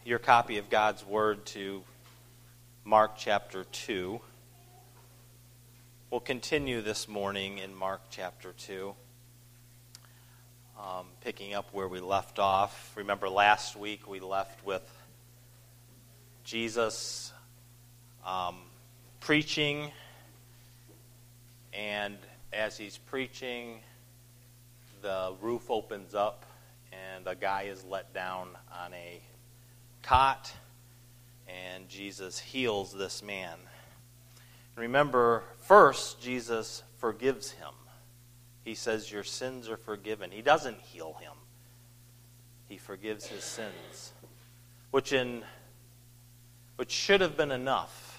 your copy of God's Word to Mark chapter 2. We'll continue this morning in Mark chapter 2, picking up where we left off. Remember last week we left with Jesus preaching, and as he's preaching, the roof opens up and a guy is let down on a cot, and Jesus heals this man. Remember, first, Jesus forgives him. He says, your sins are forgiven. He doesn't heal him. He forgives his sins, which should have been enough.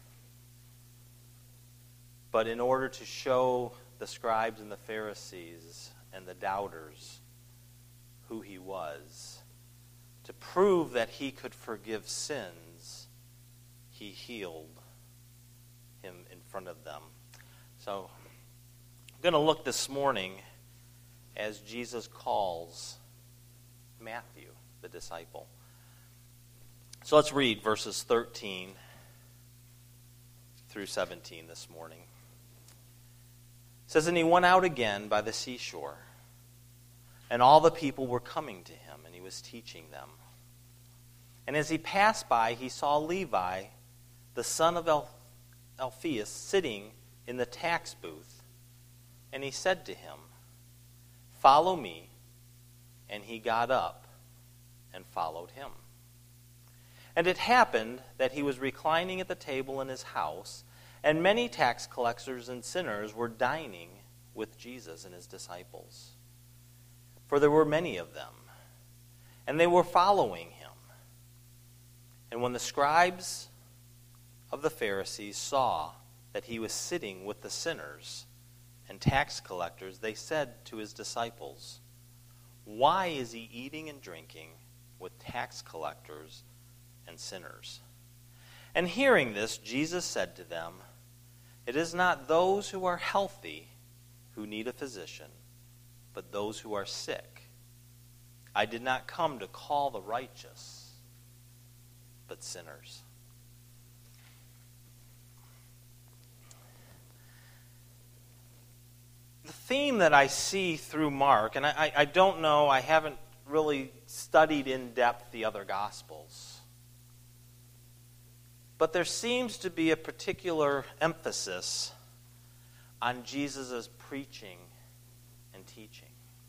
But in order to show the scribes and the Pharisees and the doubters who he was, to prove that he could forgive sins, he healed him in front of them. So I'm going to look this morning as Jesus calls Matthew, the disciple. So let's read verses 13 through 17 this morning. It says, and he went out again by the seashore, and all the people were coming to him, and he was teaching them. And as he passed by, he saw Levi, the son of Alphaeus, sitting in the tax booth. And he said to him, follow me. And he got up and followed him. And it happened that he was reclining at the table in his house, and many tax collectors and sinners were dining with Jesus and his disciples. For there were many of them, and they were following him. And when the scribes of the Pharisees saw that he was sitting with the sinners and tax collectors, they said to his disciples, why is he eating and drinking with tax collectors and sinners? And hearing this, Jesus said to them, it is not those who are healthy who need a physician, but those who are sick. I did not come to call the righteous, but sinners. The theme that I see through Mark, and I don't know, I haven't really studied in depth the other Gospels, but there seems to be a particular emphasis on Jesus' preaching and teaching.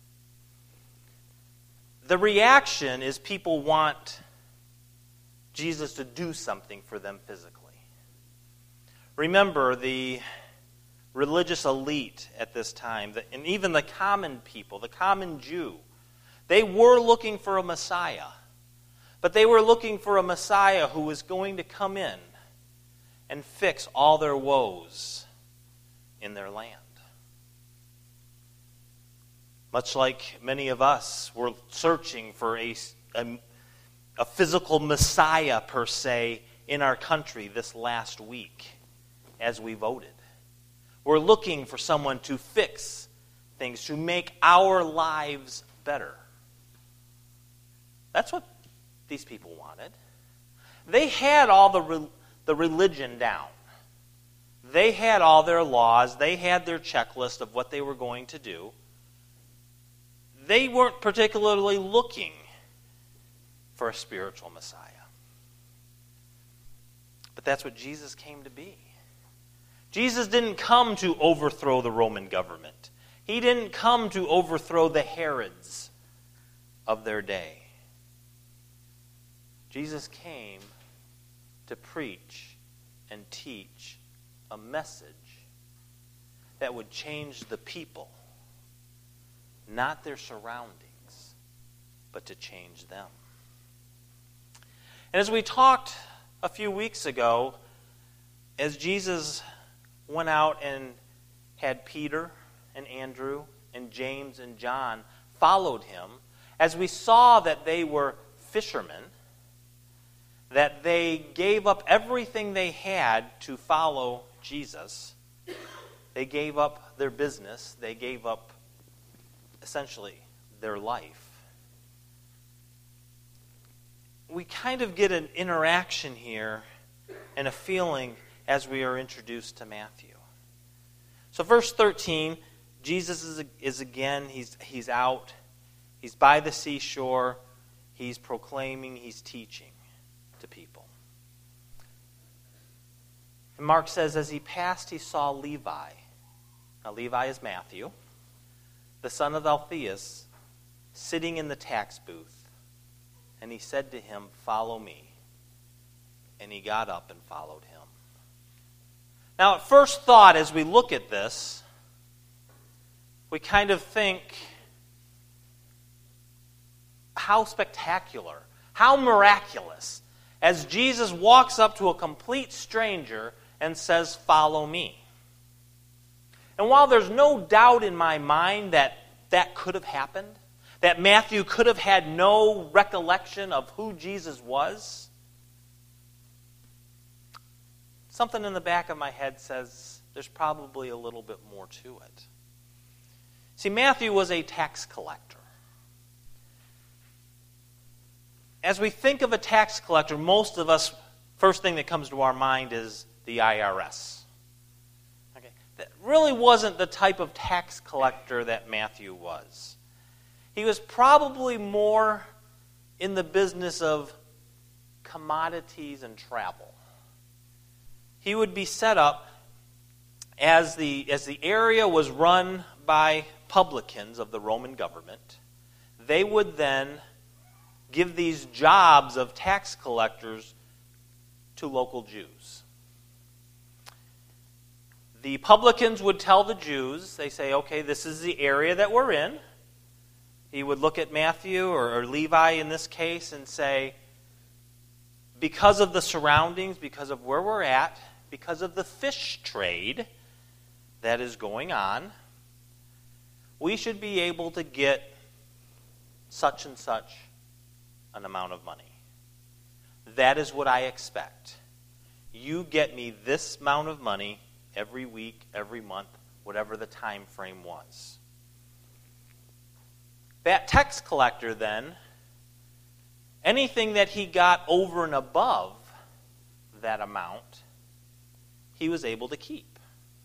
The reaction is people want Jesus to do something for them physically. Remember, the religious elite at this time, and even the common people, the common Jew, they were looking for a Messiah. But they were looking for a Messiah who was going to come in and fix all their woes in their land. Much like many of us were searching for a physical Messiah, per se, in our country this last week as we voted. We're looking for someone to fix things, to make our lives better. That's what these people wanted. They had all the religion down. They had all their laws. They had their checklist of what they were going to do. They weren't particularly looking for a spiritual Messiah. But that's what Jesus came to be. Jesus didn't come to overthrow the Roman government. He didn't come to overthrow the Herods of their day. Jesus came to preach and teach a message that would change the people, not their surroundings, but to change them. And as we talked a few weeks ago, as Jesus went out and had Peter and Andrew and James and John followed him, as we saw that they were fishermen, that they gave up everything they had to follow Jesus. They gave up their business. They gave up, essentially, their life. we kind of get an interaction here and a feeling as we are introduced to Matthew. So verse 13, Jesus is again, he's out, he's by the seashore, he's proclaiming, he's teaching to people. And Mark says, as he passed, he saw Levi. Now Levi is Matthew, the son of Alphaeus, sitting in the tax booth. And he said to him, "Follow me." And he got up and followed him. Now, at first thought, as we look at this, we kind of think, how spectacular, how miraculous, as Jesus walks up to a complete stranger and says, "Follow me." And while there's no doubt in my mind that that could have happened, that Matthew could have had no recollection of who Jesus was, something in the back of my head says there's probably a little bit more to it. See, Matthew was a tax collector. As we think of a tax collector, most of us, first thing that comes to our mind is the IRS. Okay. That really wasn't the type of tax collector that Matthew was. He was probably more in the business of commodities and travel. He would be set up as the area was run by publicans of the Roman government. They would then give these jobs of tax collectors to local Jews. The publicans would tell the Jews, they say, okay, this is the area that we're in. He would look at Matthew or Levi in this case and say, because of the surroundings, because of where we're at, because of the fish trade that is going on, we should be able to get such and such an amount of money. That is what I expect. You get me this amount of money every week, every month, whatever the time frame was. That tax collector then, anything that he got over and above that amount, he was able to keep.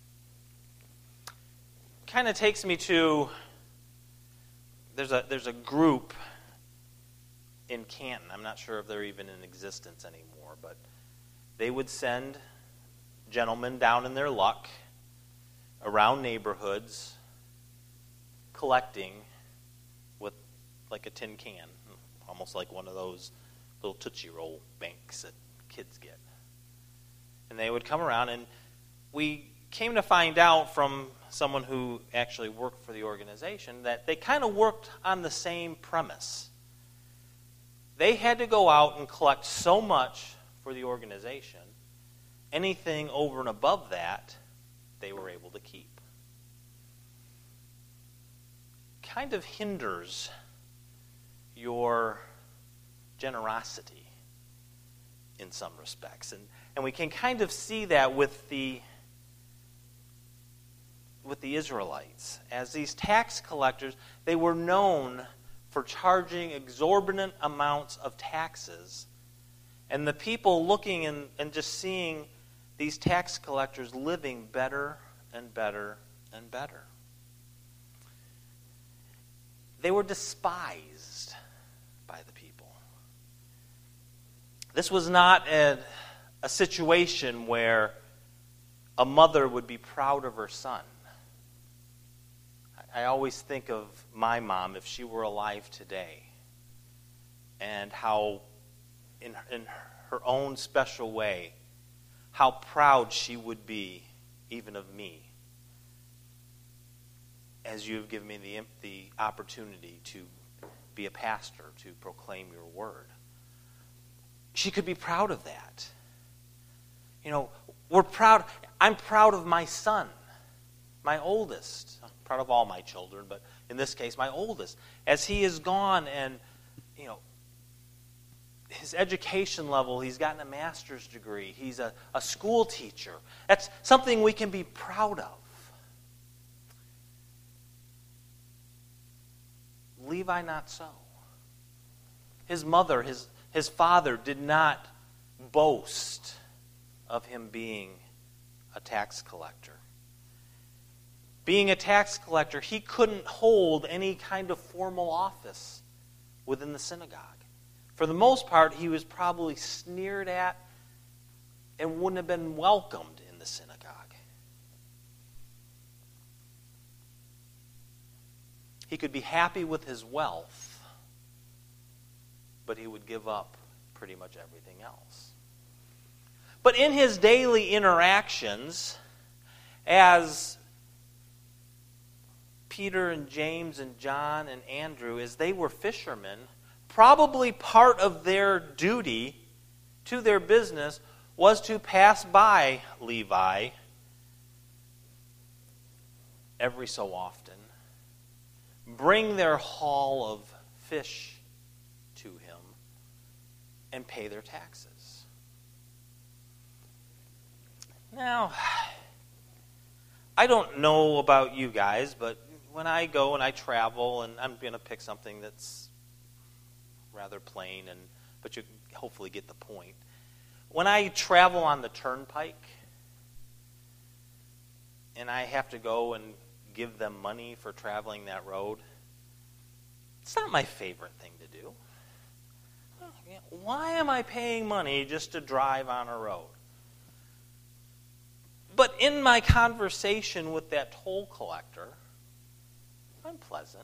Kind of takes me to, there's a group in Canton. I'm not sure if they're even in existence anymore, but they would send gentlemen down in their luck around neighborhoods collecting with like a tin can, almost like one of those little Tootsie Roll banks that kids get. And they would come around, and we came to find out from someone who actually worked for the organization that they kind of worked on the same premise. They had to go out and collect so much for the organization. Anything over and above that, they were able to keep. Kind of hinders your generosity in some respects. And we can kind of see that with the Israelites. As these tax collectors, they were known for charging exorbitant amounts of taxes. And the people looking and just seeing these tax collectors living better and better and better. They were despised by the people. This was not a situation where a mother would be proud of her son. I always think of my mom, if she were alive today, and how in her own special way, how proud she would be even of me, as you have given me the opportunity to be a pastor, to proclaim your word. She could be proud of that. You know, we're proud. I'm proud of my son, my oldest. I'm proud of all my children, but in this case, my oldest. As he has gone and, you know, his education level, he's gotten a master's degree. He's a school teacher. That's something we can be proud of. Levi, not so. His mother, his father did not boast of him being a tax collector. Being a tax collector, he couldn't hold any kind of formal office within the synagogue. For the most part, he was probably sneered at and wouldn't have been welcomed in the synagogue. He could be happy with his wealth, but he would give up pretty much everything else. But in his daily interactions, as Peter and James and John and Andrew, as they were fishermen, probably part of their duty to their business was to pass by Levi every so often, bring their haul of fish to him, and pay their taxes. Now, I don't know about you guys, but when I go and I travel, and I'm going to pick something that's rather plain, but you hopefully get the point. When I travel on the turnpike, and I have to go and give them money for traveling that road, it's not my favorite thing to do. Why am I paying money just to drive on a road? But in my conversation with that toll collector, I'm pleasant.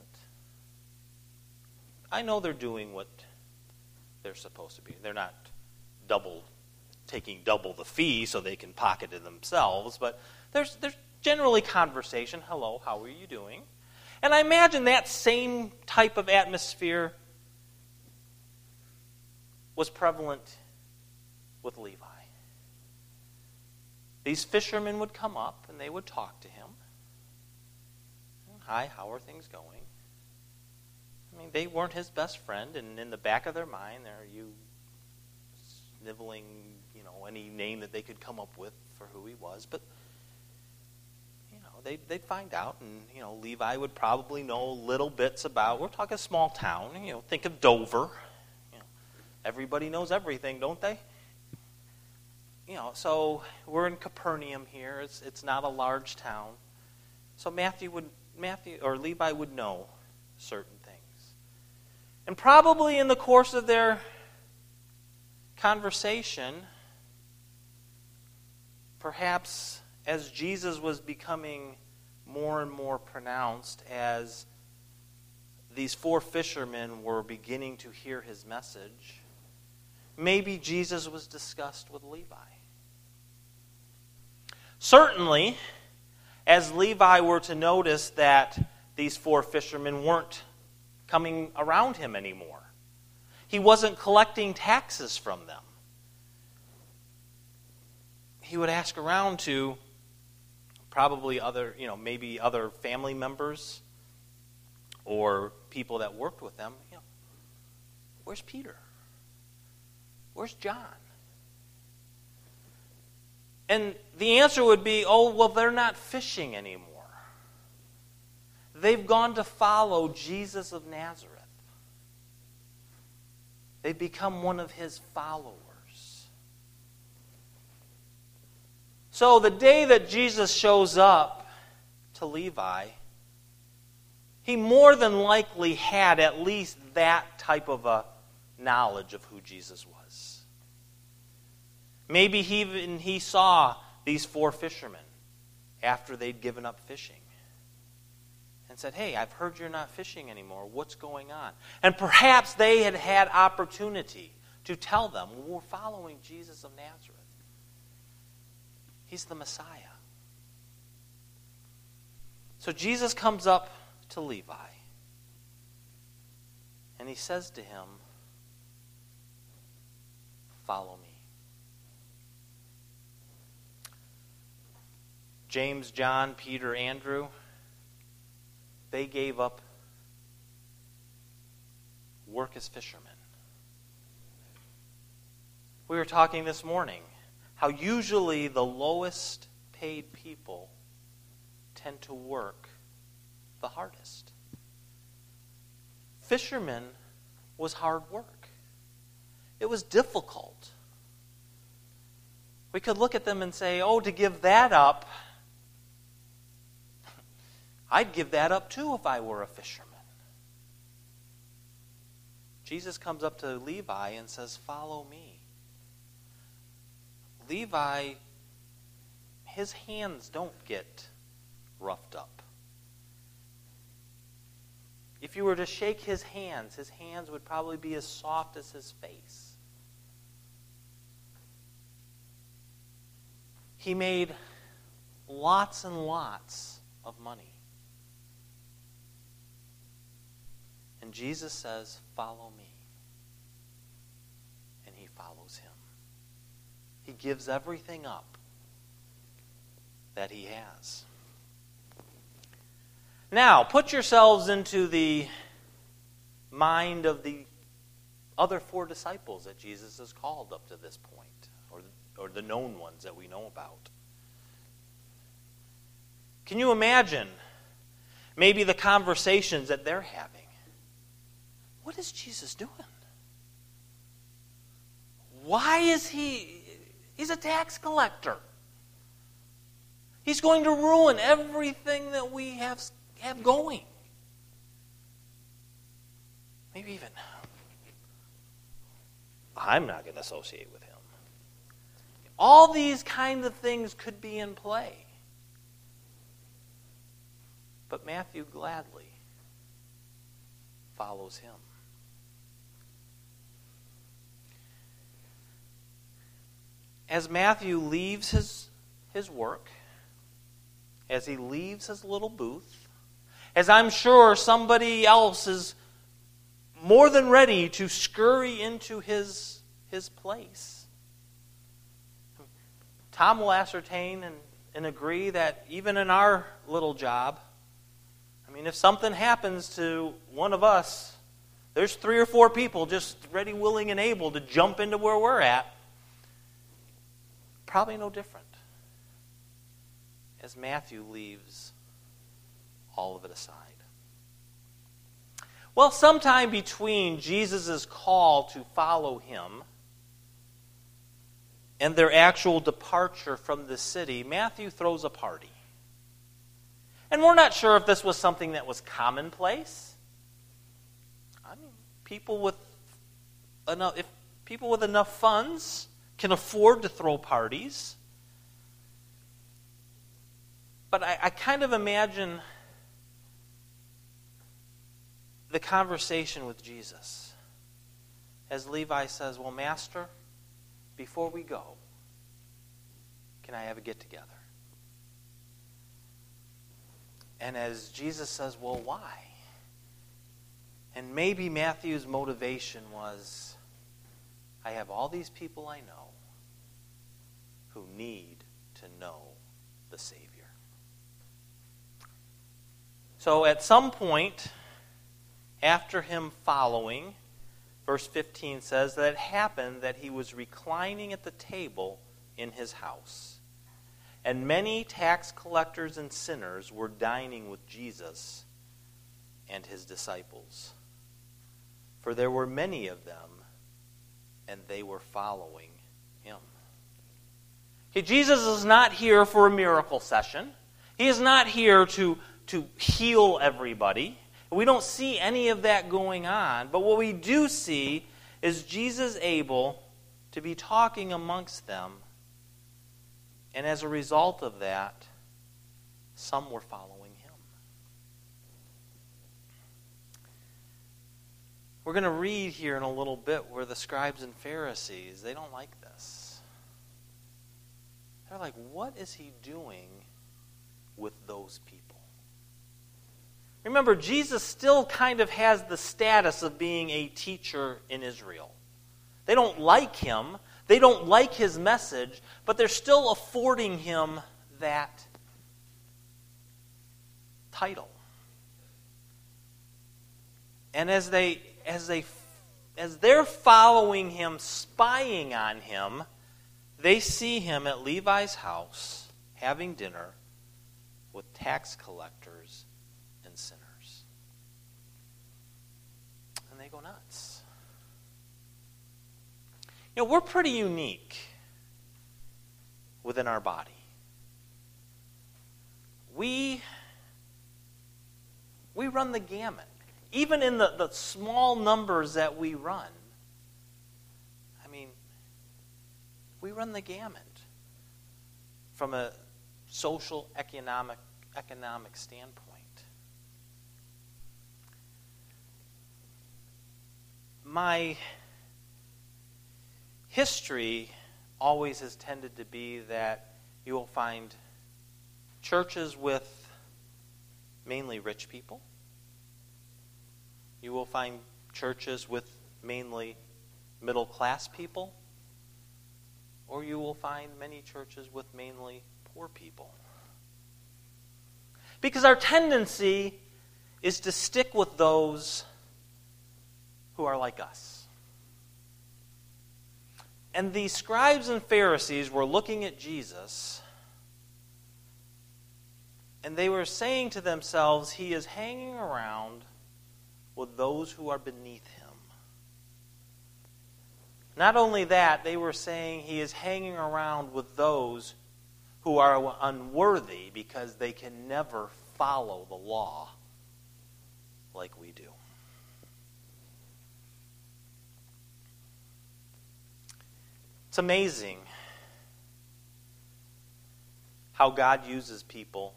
I know they're doing what they're supposed to be. They're not taking double the fee so they can pocket it themselves, but there's generally conversation. Hello, how are you doing? And I imagine that same type of atmosphere was prevalent with Levi. These fishermen would come up and they would talk to him. Hi, how are things going? I mean, they weren't his best friend, and in the back of their mind, are you sniveling, any name that they could come up with for who he was? But they'd find out, and Levi would probably know little bits about. We're talking small town. Think of Dover. Everybody knows everything, don't they? So we're in Capernaum here. It's not a large town. So Levi would know certain things. And probably in the course of their conversation, perhaps as Jesus was becoming more and more pronounced, as these 4 fishermen were beginning to hear his message, maybe Jesus was discussed with Levi. Certainly, as Levi were to notice that these 4 fishermen weren't coming around him anymore, he wasn't collecting taxes from them, he would ask around to probably maybe other family members or people that worked with them. Where's Peter? Where's John? And the answer would be, they're not fishing anymore. They've gone to follow Jesus of Nazareth. They've become one of his followers. So the day that Jesus shows up to Levi, he more than likely had at least that type of a knowledge of who Jesus was. Maybe he saw these 4 fishermen after they'd given up fishing and said, hey, I've heard you're not fishing anymore. What's going on? And perhaps they had opportunity to tell them, we're following Jesus of Nazareth. He's the Messiah. So Jesus comes up to Levi and he says to him, follow me. James, John, Peter, Andrew, they gave up work as fishermen. We were talking this morning how usually the lowest paid people tend to work the hardest. Fishermen was hard work. It was difficult. We could look at them and say, oh, to give that up, I'd give that up too if I were a fisherman. Jesus comes up to Levi and says, follow me. Levi, his hands don't get roughed up. If you were to shake his hands would probably be as soft as his face. He made lots and lots of money. And Jesus says, follow me. And he follows him. He gives everything up that he has. Now, put yourselves into the mind of the other 4 disciples that Jesus has called up to this point, or the known ones that we know about. Can you imagine maybe the conversations that they're having? What is Jesus doing? Why is he's a tax collector. He's going to ruin everything that we have going. Maybe even, I'm not going to associate with him. All these kind of things could be in play. But Matthew gladly follows him. As Matthew leaves his work, as he leaves his little booth, as I'm sure somebody else is more than ready to scurry into his place, Tom will ascertain and agree that even in our little job, if something happens to one of us, there's 3 or 4 people just ready, willing, and able to jump into where we're at. Probably no different as Matthew leaves all of it aside. Well, sometime between Jesus' call to follow him and their actual departure from the city, Matthew throws a party. And we're not sure if this was something that was commonplace. People with enough funds can afford to throw parties. But I kind of imagine the conversation with Jesus as Levi says, well, Master, before we go, can I have a get-together? And as Jesus says, well, why? And maybe Matthew's motivation was, I have all these people I know who need to know the Savior. So at some point, after him following, verse 15 says that it happened that he was reclining at the table in his house. And many tax collectors and sinners were dining with Jesus and his disciples. For there were many of them, and they were following him. Okay, Jesus is not here for a miracle session. He is not here to heal everybody. We don't see any of that going on. But what we do see is Jesus able to be talking amongst them. And as a result of that, some were following him. We're going to read here in a little bit where the scribes and Pharisees, they don't like this. They're like, what is he doing with those people? Remember, Jesus still kind of has the status of being a teacher in Israel. They don't like him. They don't like his message, but they're still affording him that title. And as they're following him, spying on him, they see him at Levi's house having dinner with tax collectors and sinners. And they go nuts. We're pretty unique within our body. We run the gamut. Even in the small numbers that we run, we run the gamut from a social, economic standpoint. My history always has tended to be that you will find churches with mainly rich people. You will find churches with mainly middle-class people. Or you will find many churches with mainly poor people. Because our tendency is to stick with those who are like us. And the scribes and Pharisees were looking at Jesus, and they were saying to themselves, he is hanging around with those who are beneath him. Not only that, they were saying he is hanging around with those who are unworthy because they can never follow the law like we do. It's amazing how God uses people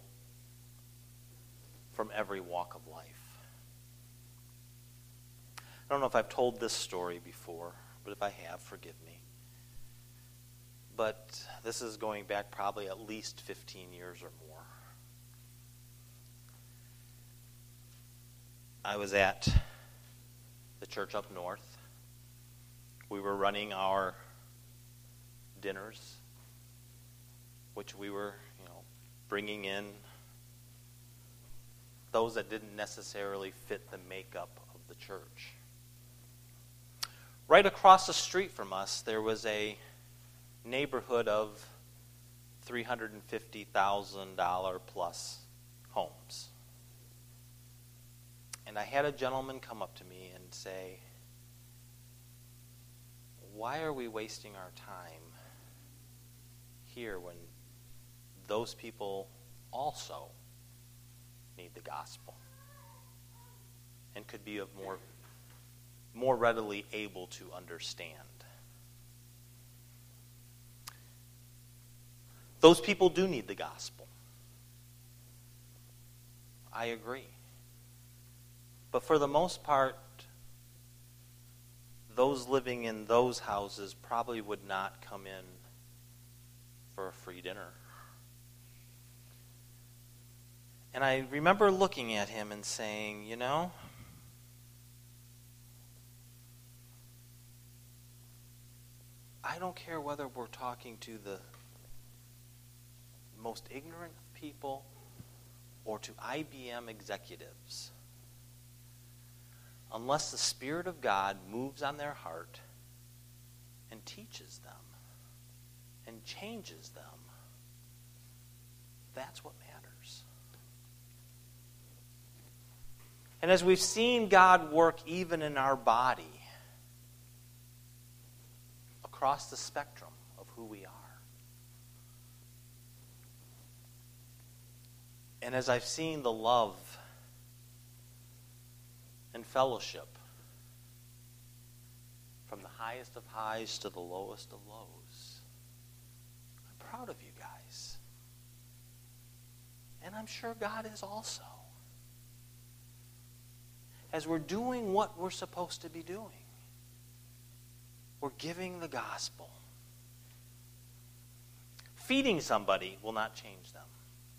from every walk of life. I don't know if I've told this story before, but if I have, forgive me. But this is going back probably at least 15 years or more. I was at the church up north. We were running our dinners, which we were, bringing in those that didn't necessarily fit the makeup of the church. Right across the street from us, there was a neighborhood of $350,000 plus homes. And I had a gentleman come up to me and say, why are we wasting our time here when those people also need the gospel and could be of more readily able to understand? Those people do need the gospel. I agree. But for the most part, those living in those houses probably would not come in for a free dinner. And I remember looking at him and saying, I don't care whether we're talking to the most ignorant of people or to IBM executives. Unless the Spirit of God moves on their heart and teaches them and changes them, that's what matters. And as we've seen God work even in our body, across the spectrum of who we are, and as I've seen the love and fellowship from the highest of highs to the lowest of lows, I'm proud of you guys. And I'm sure God is also. As we're doing what we're supposed to be doing, we're giving the gospel. Feeding somebody will not change them.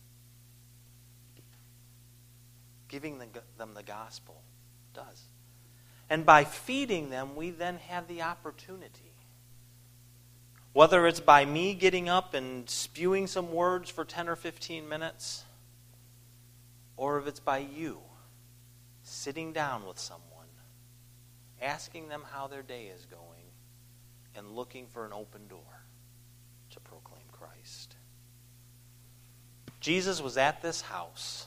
Giving them the gospel does. And by feeding them, we then have the opportunity. Whether it's by me getting up and spewing some words for 10 or 15 minutes, or if it's by you sitting down with someone, asking them how their day is going, and looking for an open door to proclaim Christ. Jesus was at this house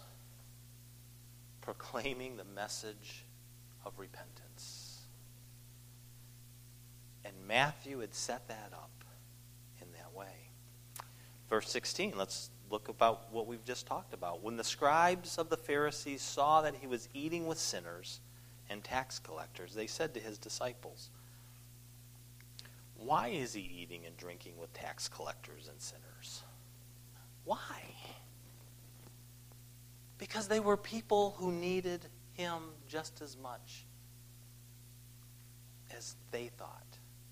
proclaiming the message of repentance. And Matthew had set that up in that way. Verse 16, let's look about what we've just talked about. When the scribes of the Pharisees saw that he was eating with sinners and tax collectors, they said to his disciples, "Why is he eating and drinking with tax collectors and sinners?" Why? Because they were people who needed him just as much as they thought.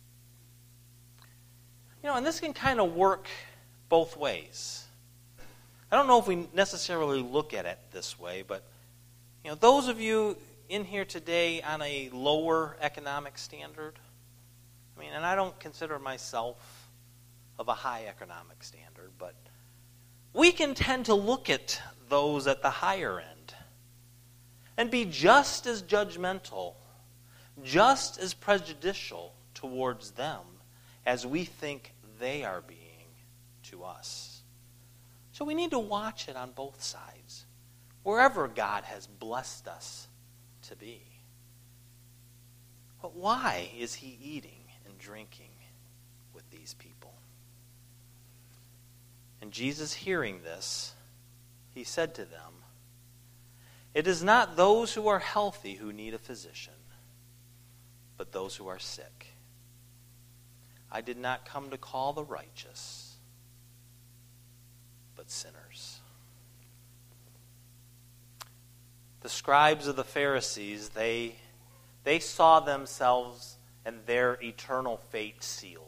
And this can kind of work both ways. I don't know if we necessarily look at it this way, but those of you in here today on a lower economic standard, and I don't consider myself of a high economic standard, but we can tend to look at those at the higher end and be just as judgmental, just as prejudicial towards them as we think they are being to us. So we need to watch it on both sides, wherever God has blessed us to be. But why is he eating and drinking with these people? And Jesus, hearing this, he said to them, "It is not those who are healthy who need a physician, but those who are sick. I did not come to call the righteous, but sinners." The scribes of the Pharisees, they saw themselves and their eternal fate sealed.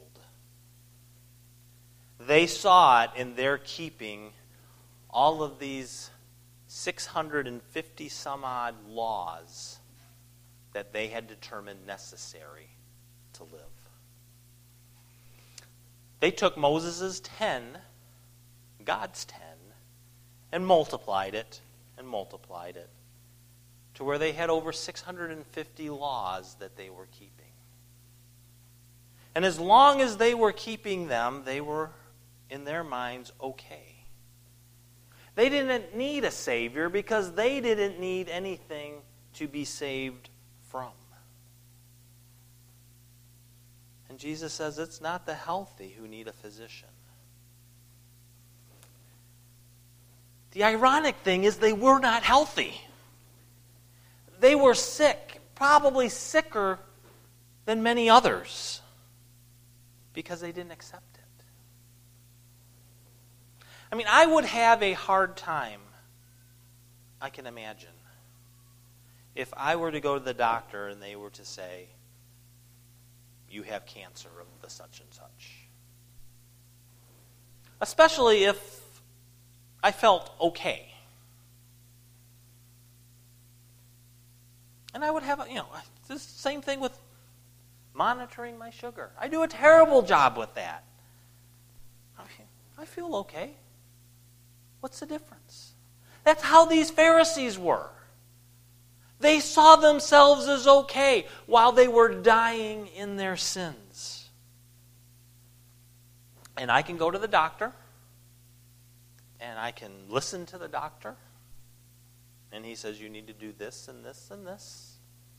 They saw it in their keeping all of these 650 some odd laws that they had determined necessary to live. They took Moses' 10, God's 10, and multiplied it to where they had over 650 laws that they were keeping. And as long as they were keeping them, they were, in their minds, okay. They didn't need a Savior because they didn't need anything to be saved from. And Jesus says it's not the healthy who need a physician. The ironic thing is they were not healthy. They were sick, probably sicker than many others, because they didn't accept it. I would have a hard time, I can imagine, if I were to go to the doctor and they were to say, "You have cancer of the such and such." Especially if I felt okay. And I would have, the same thing with monitoring my sugar. I do a terrible job with that. I feel okay. What's the difference? That's how these Pharisees were. They saw themselves as okay while they were dying in their sins. And I can go to the doctor, and I can listen to the doctor, and he says, "You need to do this and this and this."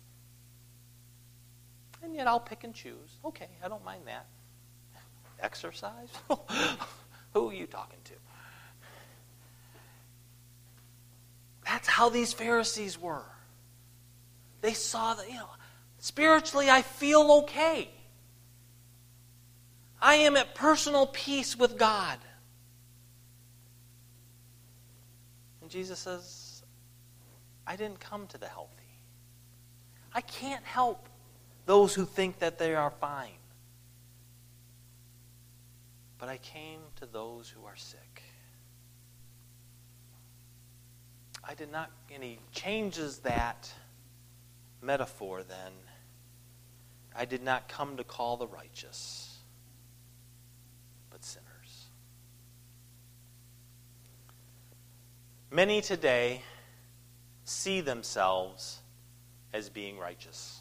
And yet I'll pick and choose. Okay, I don't mind that. Exercise? Who are you talking to? That's how these Pharisees were. They saw that, spiritually I feel okay. I am at personal peace with God. And Jesus says, I didn't come to the healthy. I can't help those who think that they are fine. But I came to those who are sick. I did not, and he changes that metaphor then. I did not come to call the righteous, but sinners. Many today see themselves as being righteous.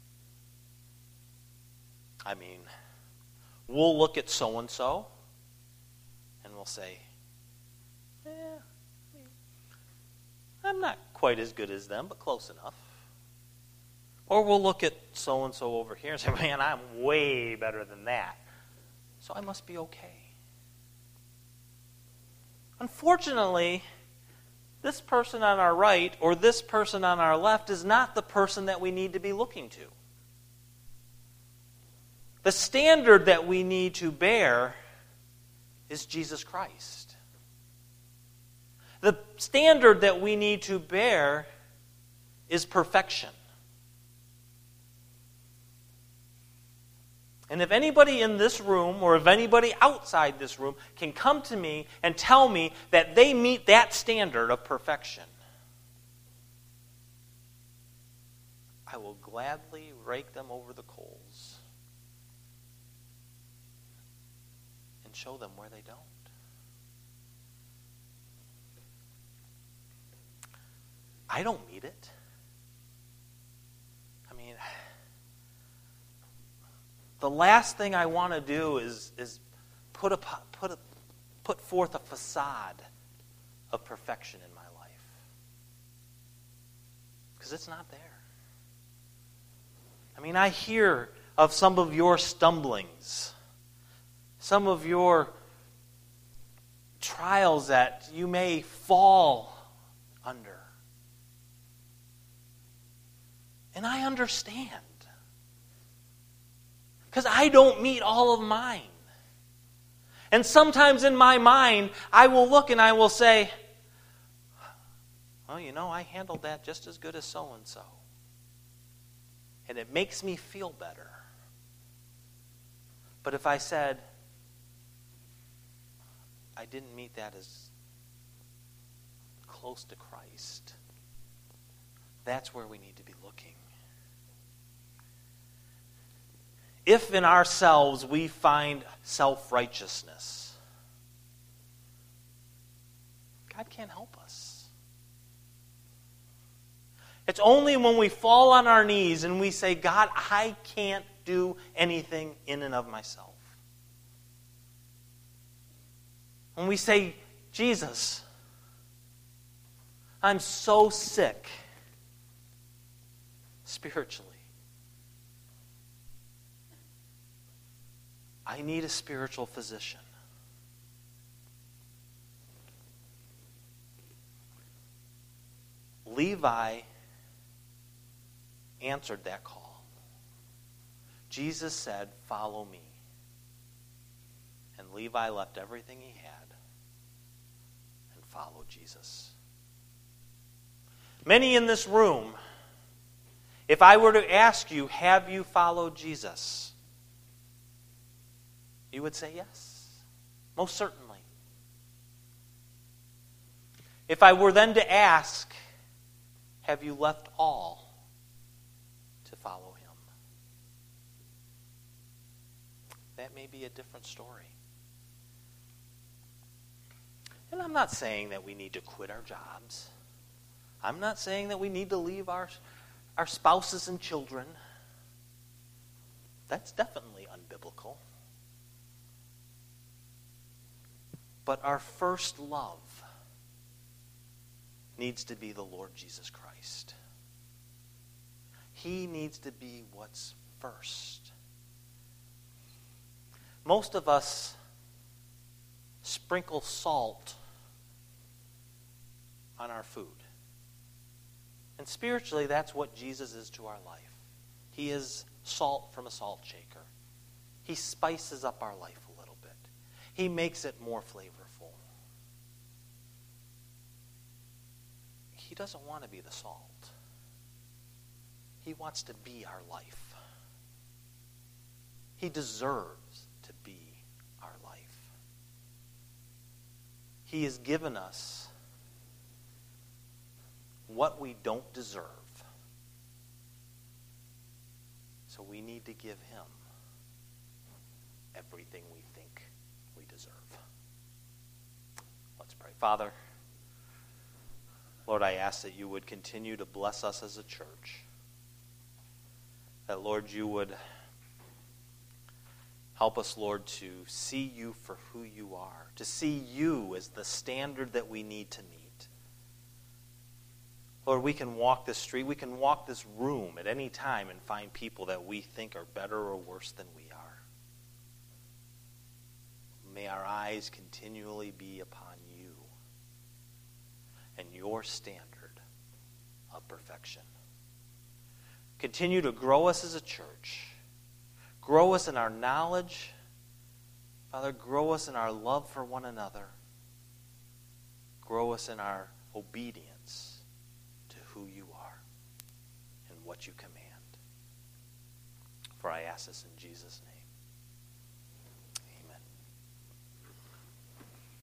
We'll look at so-and-so and we'll say, I'm not quite as good as them, but close enough. Or we'll look at so-and-so over here and say, man, I'm way better than that, so I must be okay. Unfortunately, this person on our right or this person on our left is not the person that we need to be looking to. The standard that we need to bear is Jesus Christ. The standard that we need to bear is perfection. And if anybody in this room or if anybody outside this room can come to me and tell me that they meet that standard of perfection, I will gladly rake them over the coals and show them where they don't. I don't meet it. I mean, the last thing I want to do is put forth a facade of perfection in my life. Because it's not there. I mean, I hear of some of your stumblings, some of your trials that you may fall under. And I understand. Because I don't meet all of mine. And sometimes in my mind, I will look and I will say, well, I handled that just as good as so-and-so. And it makes me feel better. But if I said, I didn't meet that as close to Christ, that's where we need to be looking. If in ourselves we find self-righteousness, God can't help us. It's only when we fall on our knees and we say, God, I can't do anything in and of myself. When we say, Jesus, I'm so sick spiritually. I need a spiritual physician. Levi answered that call. Jesus said, follow me. And Levi left everything he had and followed Jesus. Many in this room, if I were to ask you, have you followed Jesus? You would say yes, most certainly. If I were then to ask, have you left all to follow him? That may be a different story. And I'm not saying that we need to quit our jobs. I'm not saying that we need to leave our spouses and children. That's definitely unbiblical. But our first love needs to be the Lord Jesus Christ. He needs to be what's first. Most of us sprinkle salt on our food. And spiritually, that's what Jesus is to our life. He is salt from a salt shaker. He spices up our life a little bit. He makes it more flavorful. He doesn't want to be the salt. He wants to be our life. He deserves to be our life. He has given us what we don't deserve. So we need to give him everything we think we deserve. Let's pray. Father, Lord, I ask that you would continue to bless us as a church. That, Lord, you would help us, Lord, to see you for who you are, to see you as the standard that we need to meet. Lord, we can walk this street, we can walk this room at any time and find people that we think are better or worse than we are. May our eyes continually be upon you and your standard of perfection. Continue to grow us as a church. Grow us in our knowledge. Father, grow us in our love for one another. Grow us in our obedience to who you are and what you command. For I ask this in Jesus' name.